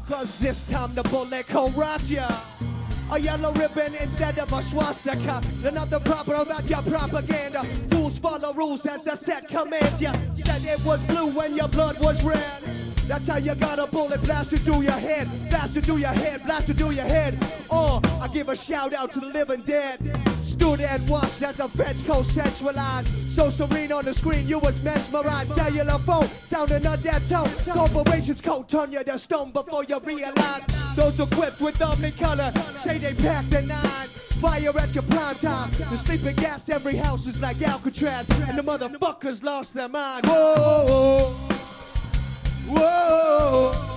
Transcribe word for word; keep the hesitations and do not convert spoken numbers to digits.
Cause this time the bullet corrupt ya. A yellow ribbon instead of a swastika. Another problem about your propaganda. Fools follow rules as the set commands ya. Said it was blue when your blood was red. That's how you got a bullet blasted through your head. Blasted through your head, blasted through your head. Or uh, I give a shout out to the living dead. Stood and watched as the feds co-sexualized. So serene on the screen, you was mesmerized. Cellular phone, sounding a dead tone. Corporations coat turn you to stone before you realize. Those equipped with omni color say they packed a nine. Fire at your prime time. The sleeping gas, every house is like Alcatraz. And the motherfuckers lost their mind. Whoa, whoa.